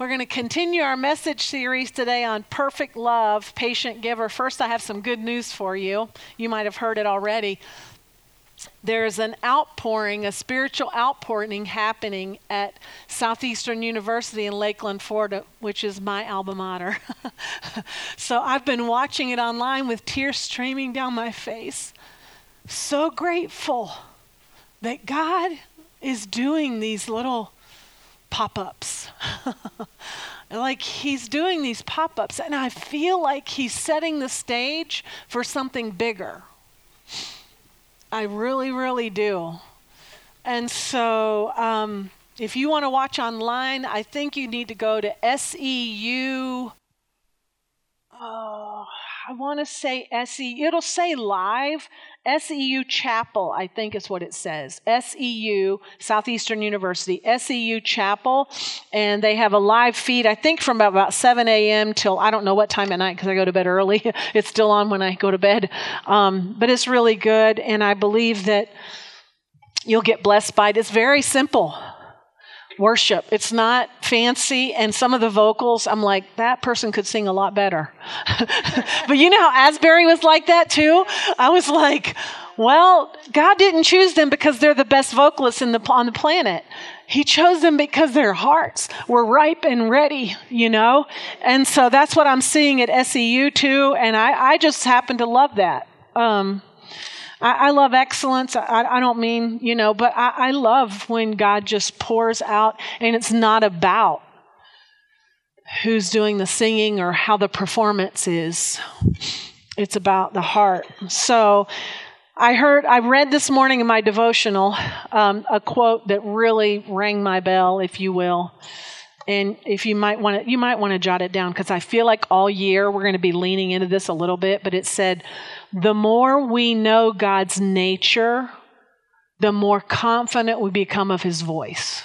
We're going to continue our message series today on perfect love, patient giver. First, I have some good news for you. You might have heard it already. There's an outpouring, a spiritual outpouring happening at Southeastern University in Lakeland, Florida, which is my alma mater. So I've been watching it online with tears streaming down my face. So grateful that God is doing these little pop-ups. Like he's doing these pop-ups, and I feel like he's setting the stage for something bigger. I really, really do. And so if you want to watch online, I think you need to go to SEU. I want to say SEU. It'll say live. SEU Chapel, I think is what it says. SEU, Southeastern University, SEU Chapel. And they have a live feed, I think from about 7 a.m. till I don't know what time at night because I go to bed early. It's still on when I go to bed. But it's really good. And I believe that you'll get blessed by it. It's very simple. Worship. It's not fancy, and some of the vocals, I'm like, that person could sing a lot better. But you know how Asbury was like that too? I was like, well, God didn't choose them because they're the best vocalists on the planet. He chose them because their hearts were ripe and ready, you know? And so that's what I'm seeing at SEU too, and I just happen to love that. I love excellence. I don't mean, but I love when God just pours out, and it's not about who's doing the singing or how the performance is. It's about the heart. So I read this morning in my devotional a quote that really rang my bell, if you will. And if you might want to jot it down, because I feel like all year we're going to be leaning into this a little bit. But it said, the more we know God's nature, the more confident we become of his voice.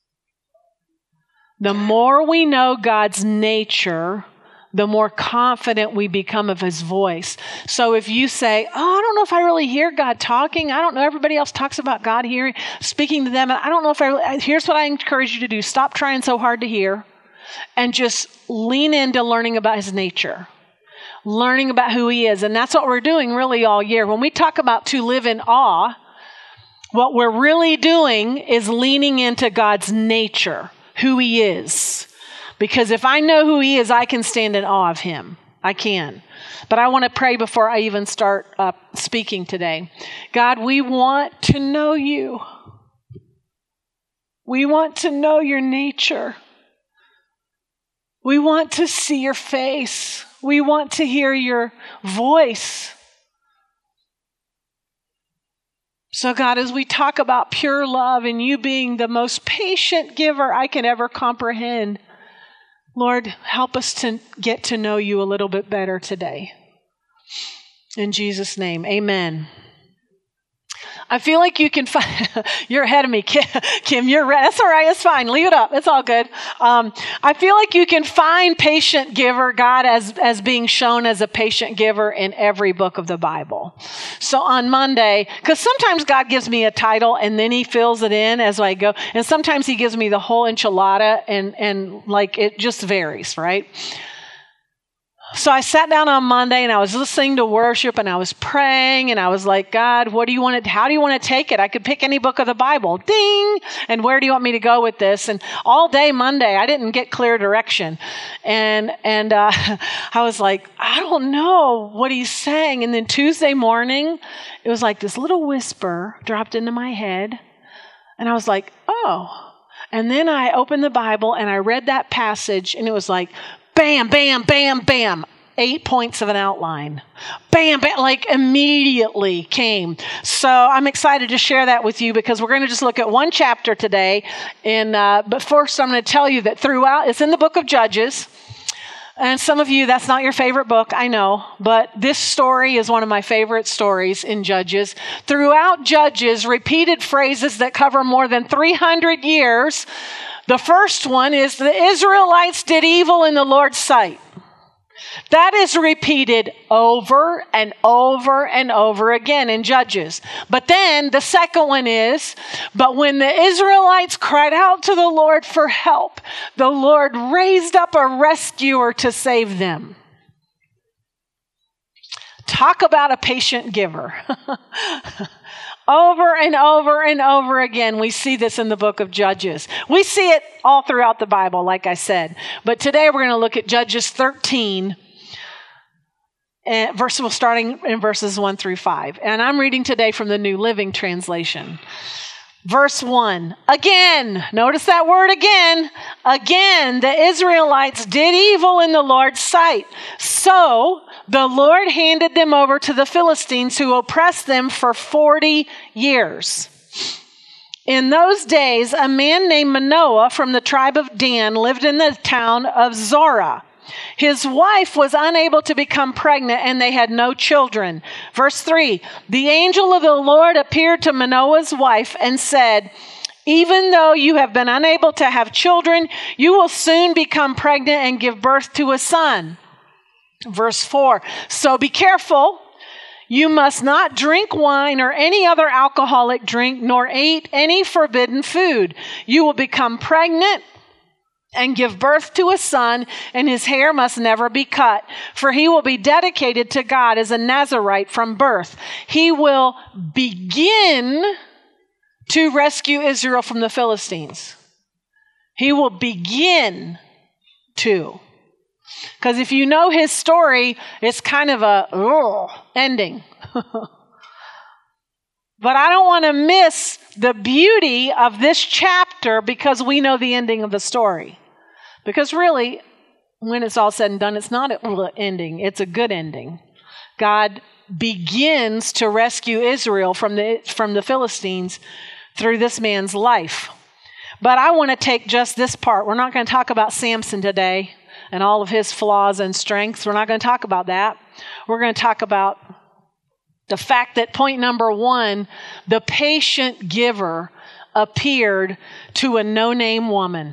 The more we know God's nature, the more confident we become of his voice. So if you say, I don't know if I really hear God talking. I don't know. Everybody else talks about God speaking to them. I don't know if here's what I encourage you to do. Stop trying so hard to hear and just lean into learning about his nature, learning about who he is. And that's what we're doing really all year. When we talk about to live in awe, what we're really doing is leaning into God's nature, who he is. Because if I know who he is, I can stand in awe of him. I can. But I want to pray before I even start speaking today. God, we want to know you. We want to know your nature. We want to see your face. We want to hear your voice. So God, as we talk about pure love and you being the most patient giver I can ever comprehend, Lord, help us to get to know you a little bit better today. In Jesus' name, amen. I feel like you can find, you're ahead of me, Kim, you're right. That's all right, it's fine, leave it up, it's all good. I feel like you can find patient giver, God as being shown as a patient giver in every book of the Bible. So on Monday, because sometimes God gives me a title and then he fills it in as I go, and sometimes he gives me the whole enchilada and like it just varies, right? So I sat down on Monday and I was listening to worship and I was praying and I was like, God, how do you want to take it? I could pick any book of the Bible. Ding! And where do you want me to go with this? And all day Monday, I didn't get clear direction. And I was like, I don't know what he's saying. And then Tuesday morning, it was like this little whisper dropped into my head. And I was like, oh. And then I opened the Bible and I read that passage and it was like, bam, bam, bam, bam. 8 points of an outline. Bam, bam, like immediately came. So I'm excited to share that with you because we're going to just look at one chapter today. But first I'm going to tell you that throughout, it's in the book of Judges. And some of you, that's not your favorite book, I know. But this story is one of my favorite stories in Judges. Throughout Judges, repeated phrases that cover more than 300 years. The first one is the Israelites did evil in the Lord's sight. That is repeated over and over and over again in Judges. But then the second one is, but when the Israelites cried out to the Lord for help, the Lord raised up a rescuer to save them. Talk about a patient giver. Over and over and over again, we see this in the book of Judges. We see it all throughout the Bible, like I said. But today we're going to look at Judges 13, starting in verses 1 through 5. And I'm reading today from the New Living Translation. Verse 1, again, notice that word again. Again, the Israelites did evil in the Lord's sight. So the Lord handed them over to the Philistines, who oppressed them for 40 years. In those days, a man named Manoah from the tribe of Dan lived in the town of Zorah. His wife was unable to become pregnant, and they had no children. Verse 3, the angel of the Lord appeared to Manoah's wife and said, even though you have been unable to have children, you will soon become pregnant and give birth to a son. Verse 4, so be careful. You must not drink wine or any other alcoholic drink, nor eat any forbidden food. You will become pregnant and give birth to a son, and his hair must never be cut, for he will be dedicated to God as a Nazirite from birth. He will begin to rescue Israel from the Philistines. He will begin to. Because if you know his story, it's kind of a ending. But I don't want to miss the beauty of this chapter because we know the ending of the story. Because really, when it's all said and done, it's not an ending. It's a good ending. God begins to rescue Israel from the Philistines through this man's life. But I want to take just this part. We're not going to talk about Samson today and all of his flaws and strengths. We're not going to talk about that. We're going to talk about the fact that point number 1, the patient giver appeared to a no-name woman.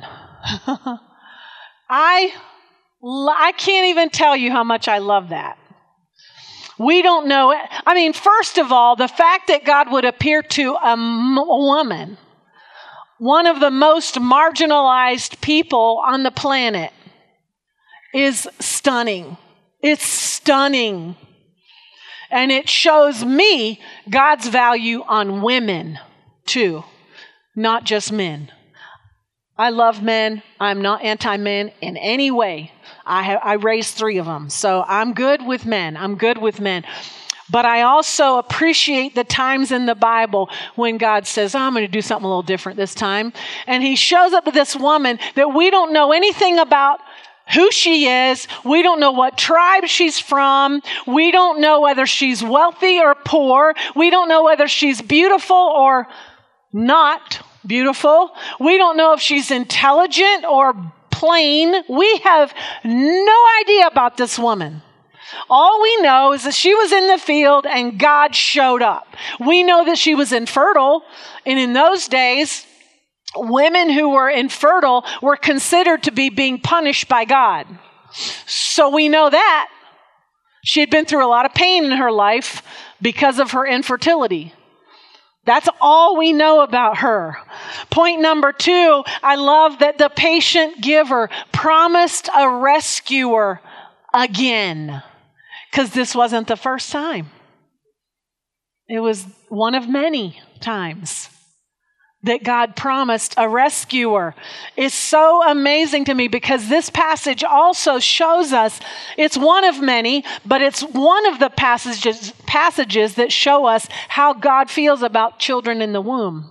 I can't even tell you how much I love that. We don't know it. I mean, first of all, the fact that God would appear to a woman, one of the most marginalized people on the planet, is stunning. It's stunning. And it shows me God's value on women too, not just men. I love men. I'm not anti-men in any way. I raised 3 of them, so I'm good with men. I'm good with men. But I also appreciate the times in the Bible when God says, I'm going to do something a little different this time. And he shows up to this woman that we don't know anything about who she is. We don't know what tribe she's from. We don't know whether she's wealthy or poor. We don't know whether she's beautiful or not beautiful. We don't know if she's intelligent or plain. We have no idea about this woman. All we know is that she was in the field and God showed up. We know that she was infertile, and in those days, women who were infertile were considered to be being punished by God. So we know that. She had been through a lot of pain in her life because of her infertility. That's all we know about her. Point number 2, I love that the patient giver promised a rescuer again. Because this wasn't the first time. It was one of many times that God promised a rescuer. It's so amazing to me because this passage also shows us, it's one of many, but it's one of the passages that show us how God feels about children in the womb.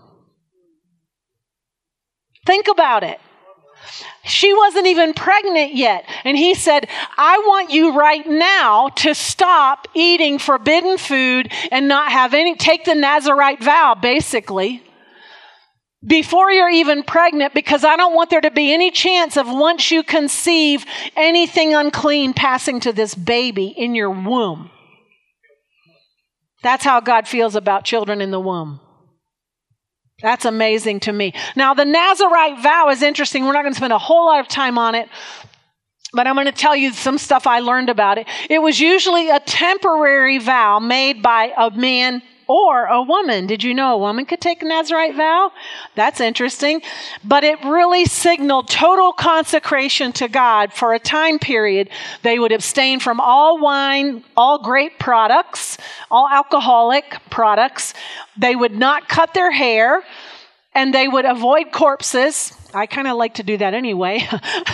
Think about it. She wasn't even pregnant yet. And he said, I want you right now to stop eating forbidden food and not have take the Nazirite vow, basically, before you're even pregnant, because I don't want there to be any chance of once you conceive anything unclean passing to this baby in your womb. That's how God feels about children in the womb. That's amazing to me. Now, the Nazirite vow is interesting. We're not going to spend a whole lot of time on it. But I'm going to tell you some stuff I learned about it. It was usually a temporary vow made by a man or a woman. Did you know a woman could take a Nazirite vow? That's interesting. But it really signaled total consecration to God for a time period. They would abstain from all wine, all grape products, all alcoholic products. They would not cut their hair, and they would avoid corpses. I kind of like to do that anyway.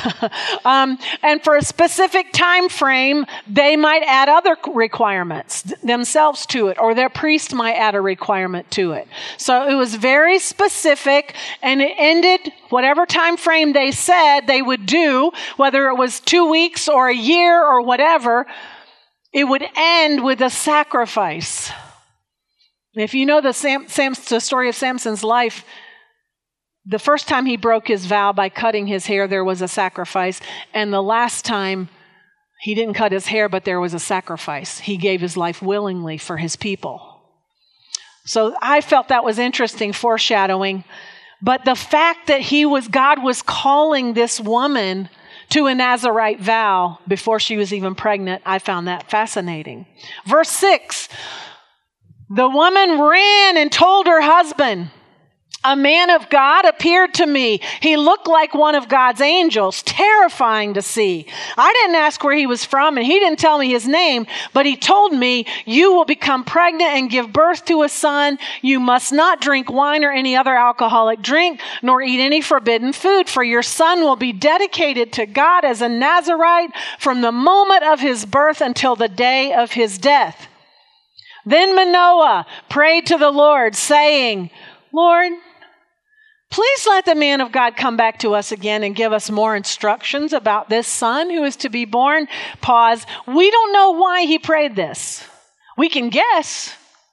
And for a specific time frame, they might add other requirements themselves to it, or their priest might add a requirement to it. So it was very specific, and it ended whatever time frame they said they would do, whether it was 2 weeks or a year or whatever, it would end with a sacrifice. If you know the story of Samson's life, the first time he broke his vow by cutting his hair, there was a sacrifice. And the last time, he didn't cut his hair, but there was a sacrifice. He gave his life willingly for his people. So I felt that was interesting foreshadowing. But the fact that God was calling this woman to a Nazirite vow before she was even pregnant, I found that fascinating. Verse 6, the woman ran and told her husband, "A man of God appeared to me. He looked like one of God's angels, terrifying to see. I didn't ask where he was from, and he didn't tell me his name, but he told me, 'You will become pregnant and give birth to a son. You must not drink wine or any other alcoholic drink, nor eat any forbidden food, for your son will be dedicated to God as a Nazirite from the moment of his birth until the day of his death.' Then Manoah prayed to the Lord, saying, 'Lord, please let the man of God come back to us again and give us more instructions about this son who is to be born.'" Pause. We don't know why he prayed this. We can guess.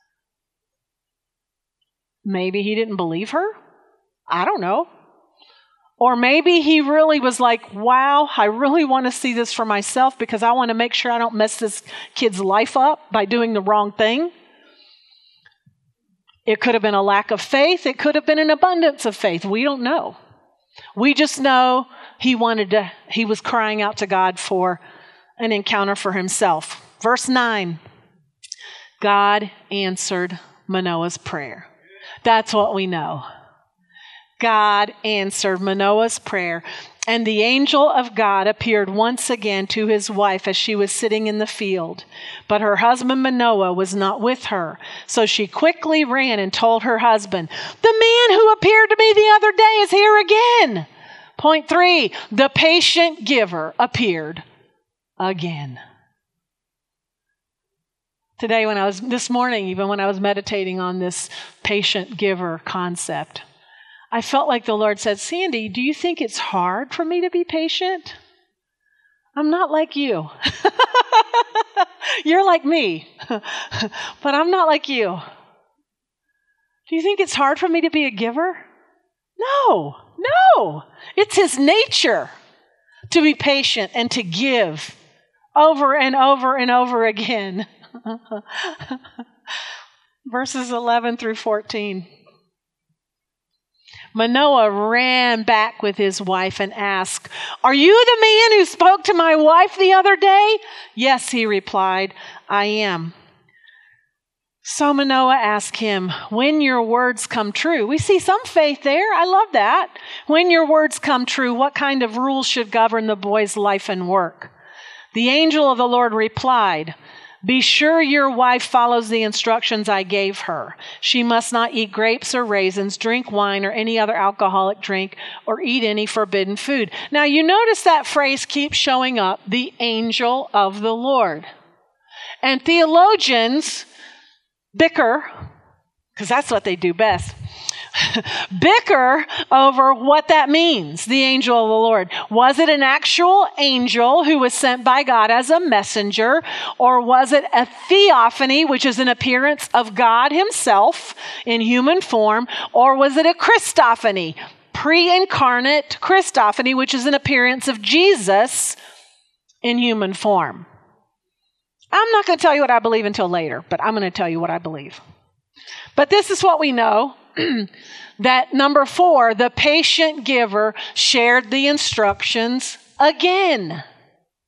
Maybe he didn't believe her. I don't know. Or maybe he really was like, wow, I really want to see this for myself because I want to make sure I don't mess this kid's life up by doing the wrong thing. It could have been a lack of faith. It could have been an abundance of faith. We don't know. We just know he was crying out to God for an encounter for himself. Verse 9, God answered Manoah's prayer. That's what we know. God answered Manoah's prayer. And the angel of God appeared once again to his wife as she was sitting in the field. But her husband Manoah was not with her. So she quickly ran and told her husband, "The man who appeared to me the other day is here again." Point 3, the patient giver appeared again. Today, this morning, even when I was meditating on this patient giver concept, I felt like the Lord said, "Sandy, do you think it's hard for me to be patient? I'm not like you. You're like me, but I'm not like you. Do you think it's hard for me to be a giver?" No. It's his nature to be patient and to give over and over and over again. Verses 11 through 14. Manoah ran back with his wife and asked, "Are you the man who spoke to my wife the other day?" "Yes," he replied, "I am." So Manoah asked him, "When your words come true," we see some faith there. I love that. "When your words come true, what kind of rules should govern the boy's life and work?" The angel of the Lord replied, "Be sure your wife follows the instructions I gave her. She must not eat grapes or raisins, drink wine or any other alcoholic drink, or eat any forbidden food." Now you notice that phrase keeps showing up, the angel of the Lord. And theologians bicker, because that's what they do best, bicker over what that means, the angel of the Lord. Was it an actual angel who was sent by God as a messenger, or was it a theophany, which is an appearance of God himself in human form, or was it a Christophany, pre-incarnate Christophany, which is an appearance of Jesus in human form? I'm not going to tell you what I believe until later, but I'm going to tell you what I believe. But this is what we know, that number 4, the patient giver shared the instructions again.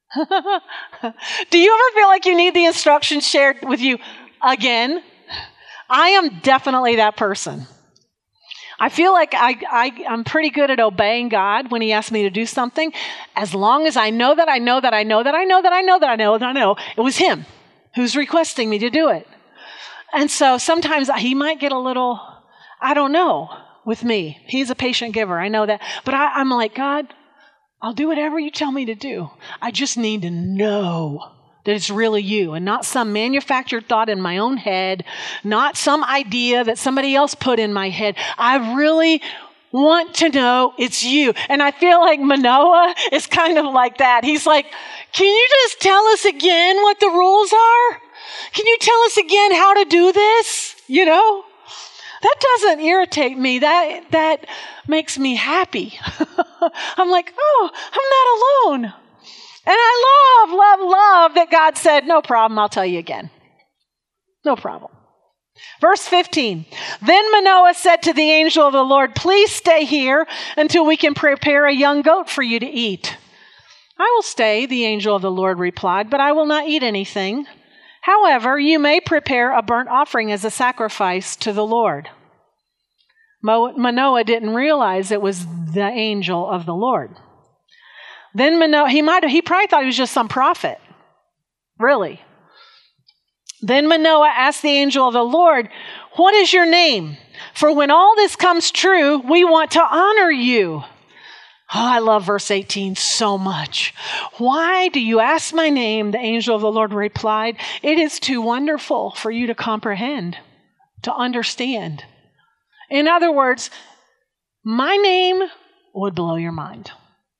Do you ever feel like you need the instructions shared with you again? I am definitely that person. I feel like I'm pretty good at obeying God when he asks me to do something, as long as I know that I know that I know that I know that I know that I know that I know it was him who's requesting me to do it. And so sometimes he might get a little, I don't know, with me. He's a patient giver. I know that. But I'm like, God, I'll do whatever you tell me to do. I just need to know that it's really you and not some manufactured thought in my own head, not some idea that somebody else put in my head. I really want to know it's you. And I feel like Manoah is kind of like that. He's like, can you just tell us again what the rules are? Can you tell us again how to do this? You know? That doesn't irritate me. That makes me happy. I'm like, oh, I'm not alone. And I love that God said, no problem, I'll tell you again. No problem. Verse 15, then Manoah said to the angel of the Lord, please stay here until we can prepare a young goat for you to eat. I will stay, the angel of the Lord replied, but I will not eat anything. However, you may prepare a burnt offering as a sacrifice to the Lord. Manoah didn't realize it was the angel of the Lord. Then Manoah, he probably thought he was just some prophet. Really. Then Manoah asked the angel of the Lord, what is your name? For when all this comes true, we want to honor you. Oh, I love verse 18 so much. Why do you ask my name? The angel of the Lord replied, it is too wonderful for you to comprehend, to understand. In other words, my name would blow your mind.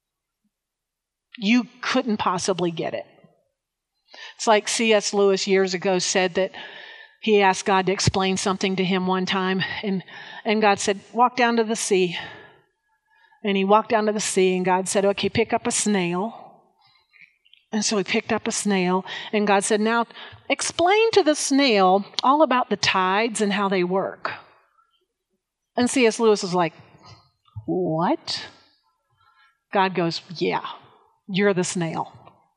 You couldn't possibly get it. It's like C.S. Lewis years ago said that he asked God to explain something to him one time, and God said, walk down to the sea. And he walked down to the sea, and God said, okay, pick up a snail. And so he picked up a snail, and God said, now explain to the snail all about the tides and how they work. And C.S. Lewis was like, what? God goes, yeah, you're the snail.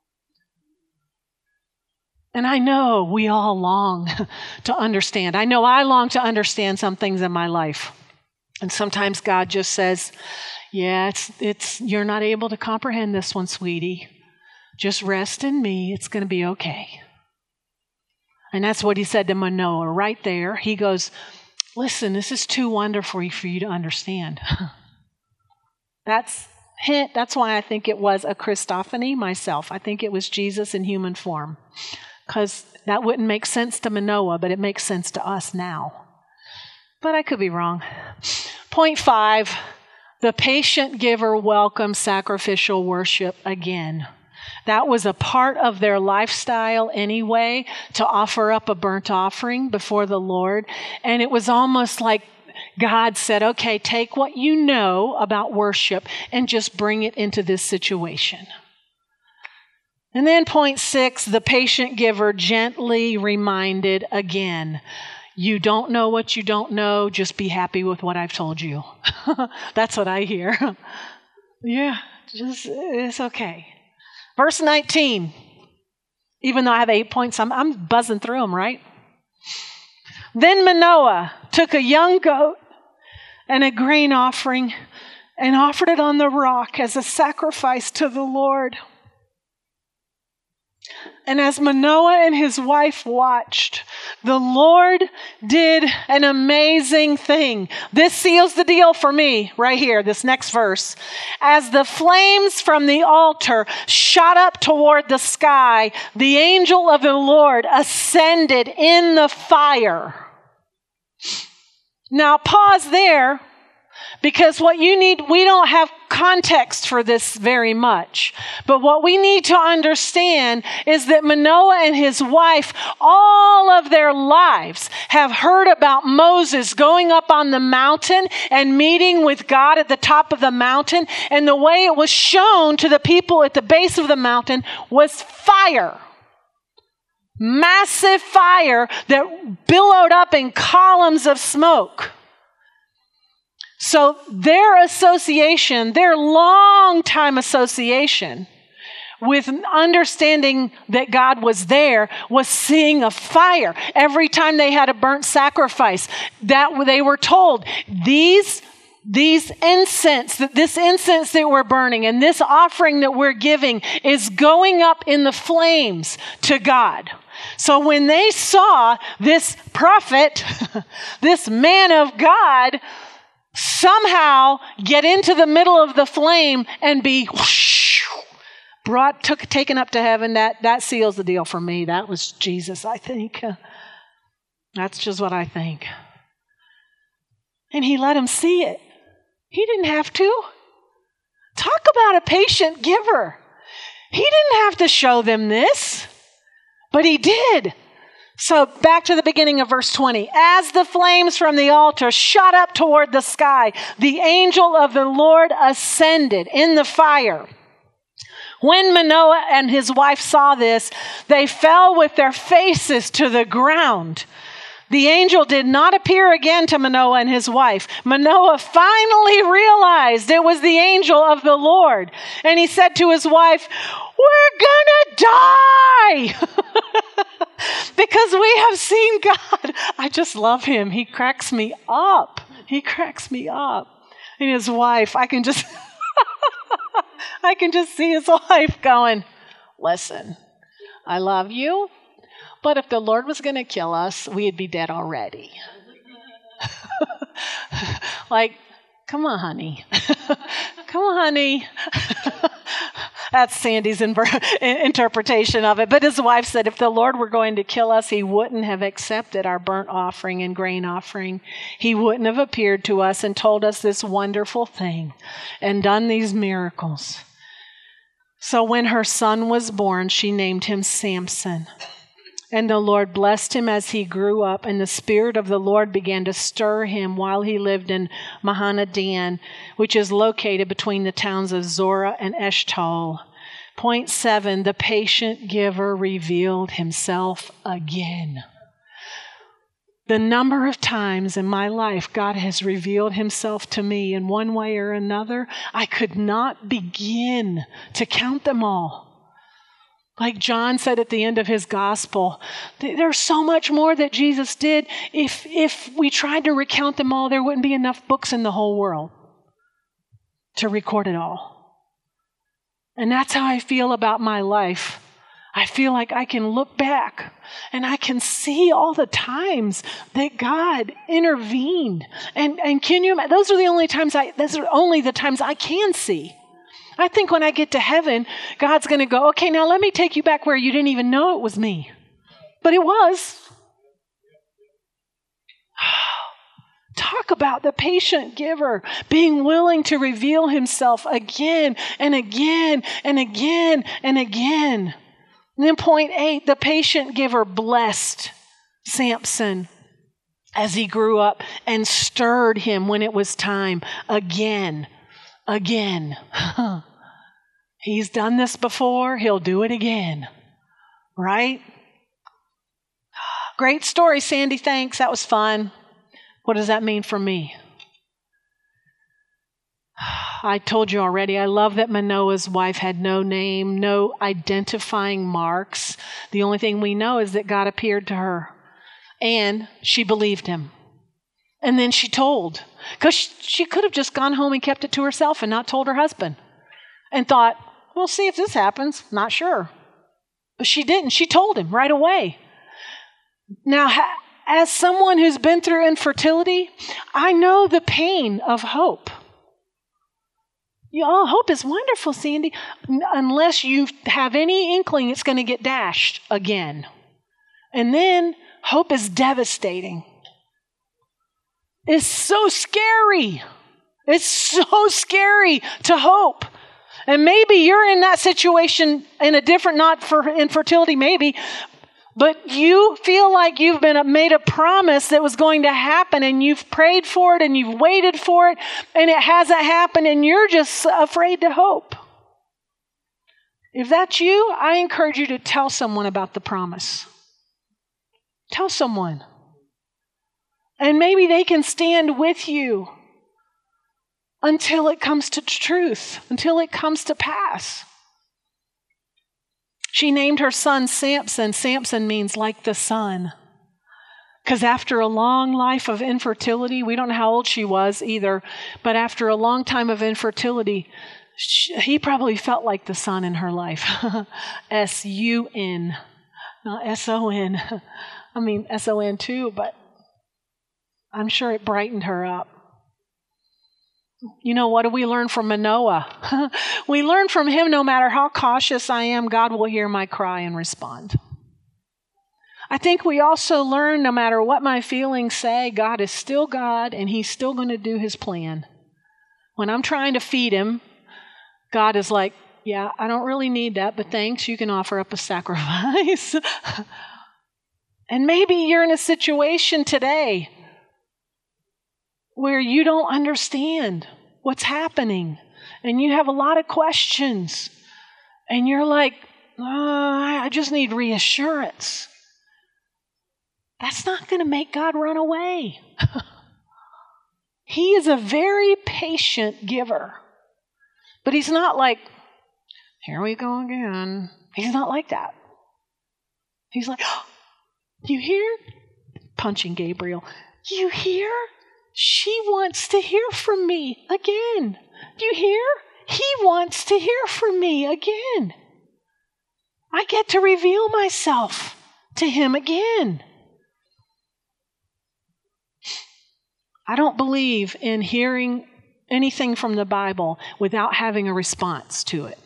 And I know we all long to understand. I know I long to understand some things in my life. And sometimes God just says, yeah, it's you're not able to comprehend this one, sweetie. Just rest in me. It's going to be okay. And that's what he said to Manoah right there. He goes, listen, this is too wonderful for you to understand. That's why I think it was a Christophany myself. I think it was Jesus in human form. Because that wouldn't make sense to Manoah, but it makes sense to us now. But I could be wrong. Point 5, the patient giver welcomes sacrificial worship again. That was a part of their lifestyle anyway, to offer up a burnt offering before the Lord. And it was almost like God said, okay, take what you know about worship and just bring it into this situation. And then point 6, the patient giver gently reminded again, you don't know what you don't know, just be happy with what I've told you. That's what I hear. Yeah, it's okay. Verse 19, even though I have 8 points, I'm buzzing through them, right? Then Manoah took a young goat and a grain offering and offered it on the rock as a sacrifice to the Lord. And as Manoah and his wife watched, the Lord did an amazing thing. This seals the deal for me right here, this next verse. As the flames from the altar shot up toward the sky, the angel of the Lord ascended in the fire. Now pause there, because what you need, we don't have context for this very much. But what we need to understand is that Manoah and his wife, all of their lives, have heard about Moses going up on the mountain and meeting with God at the top of the mountain. And the way it was shown to the people at the base of the mountain was fire. Massive fire that billowed up in columns of smoke. So their association, their long-time association with understanding that God was there, was seeing a fire. Every time they had a burnt sacrifice, that they were told, this incense that we're burning and this offering that we're giving is going up in the flames to God. So when they saw this prophet, this man of God, somehow get into the middle of the flame and be taken up to heaven, that seals the deal for me. That was Jesus, I think. That's just what I think. And he let him see it. He didn't have to. Talk about a patient giver. He didn't have to show them this, but he did. So back to the beginning of verse 20. As the flames from the altar shot up toward the sky, the angel of the Lord ascended in the fire. When Manoah and his wife saw this, they fell with their faces to the ground. The angel did not appear again to Manoah and his wife. Manoah finally realized it was the angel of the Lord. And he said to his wife, "We're gonna die because we have seen God." I just love him. He cracks me up. And his wife, I can just see his wife going, "Listen, I love you. But if the Lord was going to kill us, we'd be dead already." Like, come on, honey. Come on, honey. That's Sandy's interpretation of it. But his wife said, if the Lord were going to kill us, he wouldn't have accepted our burnt offering and grain offering. He wouldn't have appeared to us and told us this wonderful thing and done these miracles. So when her son was born, she named him Samson. And the Lord blessed him as he grew up, and the Spirit of the Lord began to stir him while he lived in Mahanadan, which is located between the towns of Zorah and Eshtaol. Point 7, the patient giver revealed himself again. The number of times in my life God has revealed himself to me in one way or another, I could not begin to count them all. Like John said at the end of his gospel, there's so much more that Jesus did. If we tried to recount them all, there wouldn't be enough books in the whole world to record it all. And that's how I feel about my life. I feel like I can look back and I can see all the times that God intervened. And can you imagine? Those are the only times I can see. I think when I get to heaven, God's going to go, okay, now let me take you back where you didn't even know it was me. But it was. Talk about the patient giver being willing to reveal himself again and again and again and again. And then point 8, the patient giver blessed Samson as he grew up and stirred him when it was time again. He's done this before, he'll do it again. Right? Great story, Sandy, thanks. That was fun. What does that mean for me? I told you already, I love that Manoah's wife had no name, no identifying marks. The only thing we know is that God appeared to her. And she believed him. And then she told. Because she could have just gone home and kept it to herself and not told her husband. And thought, we'll see if this happens. Not sure. But she didn't. She told him right away. Now, as someone who's been through infertility, I know the pain of hope. Hope is wonderful, Sandy, unless you have any inkling it's going to get dashed again. And then hope is devastating. It's so scary. It's so scary to hope. And maybe you're in that situation in a different, not for infertility maybe, but you feel like you've been made a promise that was going to happen and you've prayed for it and you've waited for it and it hasn't happened and you're just afraid to hope. If that's you, I encourage you to tell someone about the promise. Tell someone. And maybe they can stand with you until it comes to truth, until it comes to pass. She named her son Samson. Samson means like the sun. Because after a long life of infertility, we don't know how old she was either, but after a long time of infertility, he probably felt like the sun in her life. S-U-N, not S-O-N. I mean, S-O-N too, but I'm sure it brightened her up. You know, what do we learn from Manoah? We learn from him, no matter how cautious I am, God will hear my cry and respond. I think we also learn, no matter what my feelings say, God is still God and he's still going to do his plan. When I'm trying to feed him, God is like, yeah, I don't really need that, but thanks, you can offer up a sacrifice. And maybe you're in a situation today where you don't understand what's happening and you have a lot of questions and you're like, I just need reassurance. That's not going to make God run away. He is a very patient giver. But he's not like, here we go again. He's not like that. He's like, oh, you hear? Punching Gabriel. You hear? She wants to hear from me again. Do you hear? He wants to hear from me again. I get to reveal myself to him again. I don't believe in hearing anything from the Bible without having a response to it.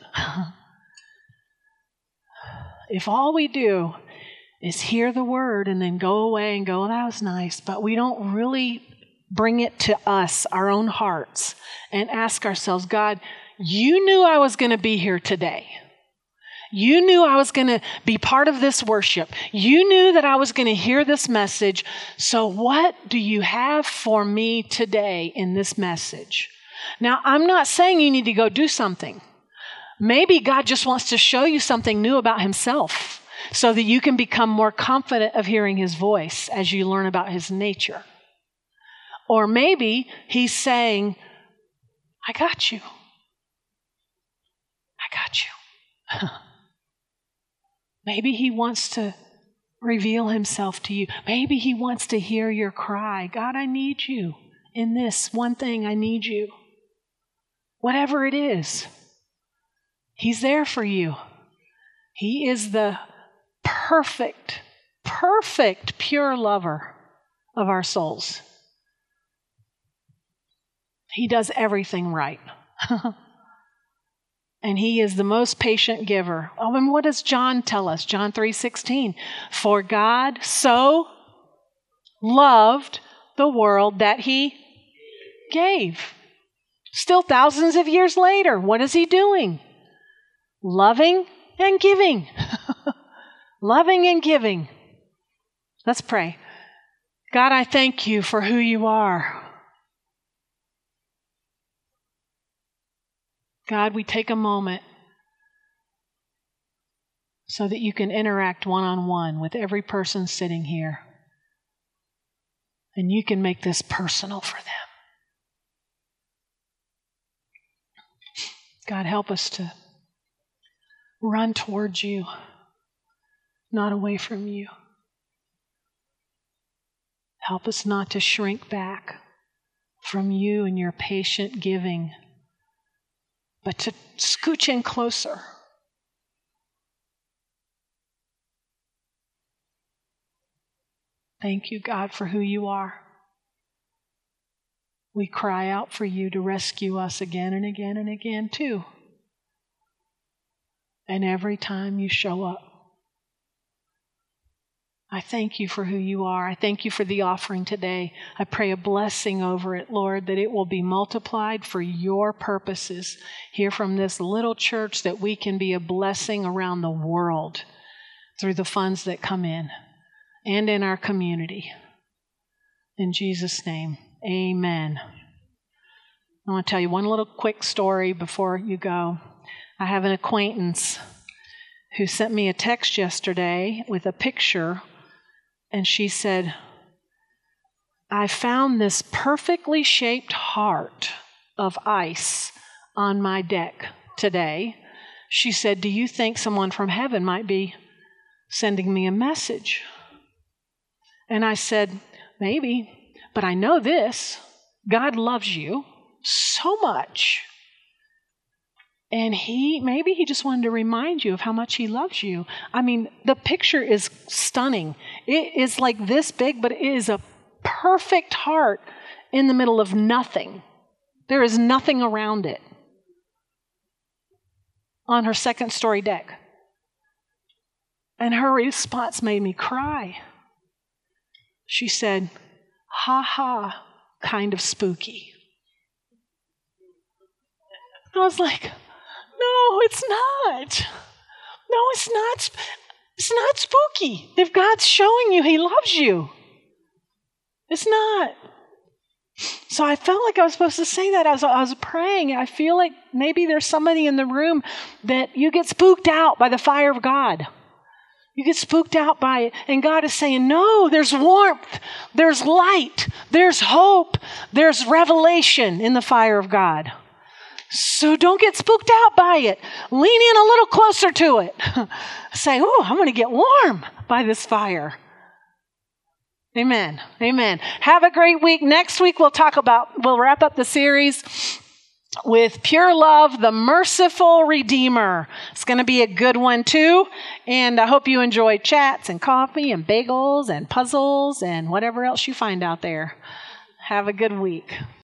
If all we do is hear the word and then go away and go, that was nice, but we don't really bring it to us, our own hearts, and ask ourselves, God, you knew I was going to be here today. You knew I was going to be part of this worship. You knew that I was going to hear this message. So what do you have for me today in this message? Now, I'm not saying you need to go do something. Maybe God just wants to show you something new about himself so that you can become more confident of hearing his voice as you learn about his nature. Or maybe he's saying, I got you. I got you. Maybe he wants to reveal himself to you. Maybe he wants to hear your cry. God, I need you. In this one thing, I need you. Whatever it is, he's there for you. He is the perfect, pure lover of our souls. He does everything right. And he is the most patient giver. Oh, and what does John tell us? John 3:16. For God so loved the world that he gave. Still thousands of years later, what is he doing? Loving and giving. Loving and giving. Let's pray. God, I thank you for who you are. God, we take a moment so that you can interact one-on-one with every person sitting here. And you can make this personal for them. God, help us to run towards you, not away from you. Help us not to shrink back from you and your patient giving, but to scooch in closer. Thank you, God, for who you are. We cry out for you to rescue us again and again and again, too. And every time you show up, I thank you for who you are. I thank you for the offering today. I pray a blessing over it, Lord, that it will be multiplied for your purposes here from this little church, that we can be a blessing around the world through the funds that come in and in our community. In Jesus' name, amen. I want to tell you one little quick story before you go. I have an acquaintance who sent me a text yesterday with a picture. And she said, I found this perfectly shaped heart of ice on my deck today. She said, do you think someone from heaven might be sending me a message? And I said, maybe, but I know this. God loves you so much. And maybe he just wanted to remind you of how much he loves you. I mean, the picture is stunning. It is like this big, but it is a perfect heart in the middle of nothing. There is nothing around it. On her second story deck. And her response made me cry. She said, ha ha, kind of spooky. I was like, no, it's not. No, it's not. It's not spooky. If God's showing you he loves you, it's not. So I felt like I was supposed to say that as I was praying. I feel like maybe there's somebody in the room that you get spooked out by the fire of God. You get spooked out by it. And God is saying, no, there's warmth, there's light, there's hope, there's revelation in the fire of God. So don't get spooked out by it. Lean in a little closer to it. Say, oh, I'm going to get warm by this fire. Amen. Amen. Have a great week. Next week we'll wrap up the series with Pure Love, the Merciful Redeemer. It's going to be a good one too. And I hope you enjoy chats and coffee and bagels and puzzles and whatever else you find out there. Have a good week.